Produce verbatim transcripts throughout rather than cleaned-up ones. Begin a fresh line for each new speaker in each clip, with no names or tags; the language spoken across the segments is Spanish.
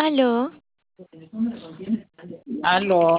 Aló,
Aló,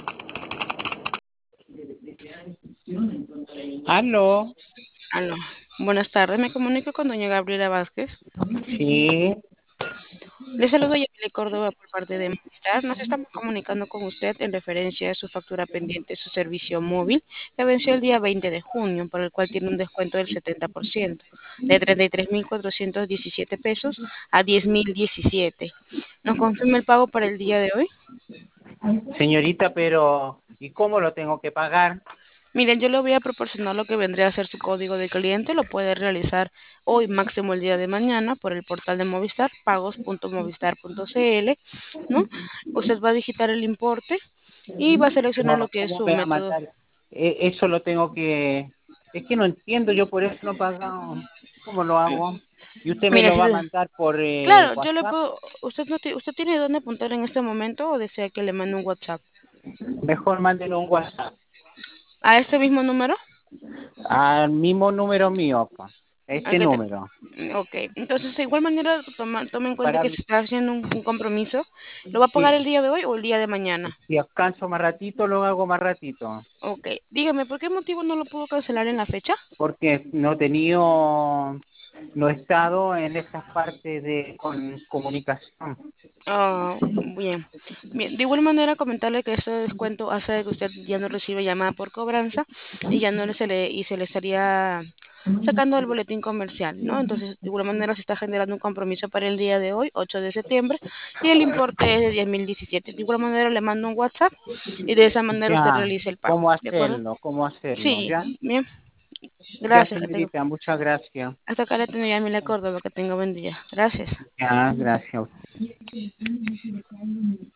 aló,
Aló. Buenas tardes, me comunico con doña Gabriela Vázquez.
sí,
Le saludo a Yamile Córdoba por parte de Movistar. Nos estamos comunicando con usted en referencia a su factura pendiente, su servicio móvil, que venció el día veinte de junio, por el cual tiene un descuento del setenta por ciento, de treinta y tres mil cuatrocientos diecisiete pesos a diez mil diecisiete. ¿Nos confirma el pago para el día de hoy?
señorita, pero ¿y cómo lo tengo que pagar?
Miren, yo le voy a proporcionar lo que vendría a ser su código de cliente. Lo puede realizar hoy, máximo el día de mañana, por el portal de Movistar, pagos punto movistar punto cl, ¿no? Usted va a digitar el importe y va a seleccionar lo
Pero
que es
¿cómo
su
me va a
método.
mandar? E- eso lo tengo que... Es que no entiendo, yo por eso no he pagado. ¿Cómo lo hago? ¿Y usted me
Mira,
lo
si
va a
le-
mandar por eh,
claro, yo le
WhatsApp?
puedo, usted no ti- usted tiene dónde apuntar en este momento o desea que le mande un WhatsApp
Mejor mándelo un WhatsApp.
a este mismo número.
Al mismo número mío, pa.
Al
Este
que te-
número.
Ok, entonces de igual manera toma, tome en cuenta
Para,
que se está haciendo un, un compromiso. ¿Lo va a pagar
si,
el día de hoy o el día de mañana?
si alcanzo más ratito, lo hago más ratito.
Ok, dígame, ¿por qué motivo no lo pudo cancelar en la fecha?
Porque no he tenido, no he estado en esas partes de con comunicación.
Ah, bien. Bien, de igual manera comentarle que este descuento hace que usted ya no recibe llamada por cobranza y ya no le se le y se le estaría sacando el boletín comercial, ¿no? Entonces, de igual manera se está generando un compromiso para el día de hoy, ocho de septiembre, y el importe es de diez mil diecisiete. De igual manera le mando un WhatsApp y de esa manera usted
Ya,
realiza el pago,
¿cómo
¿de acuerdo?
hacerlo? ¿Cómo hacerlo?
Sí,
Ya,
bien.
ya,
Gracias, que tenga.
señorita, muchas gracias.
Hasta acá le tengo ya mi Córdoba, que tenga buen día. Gracias.
Ya, gracias.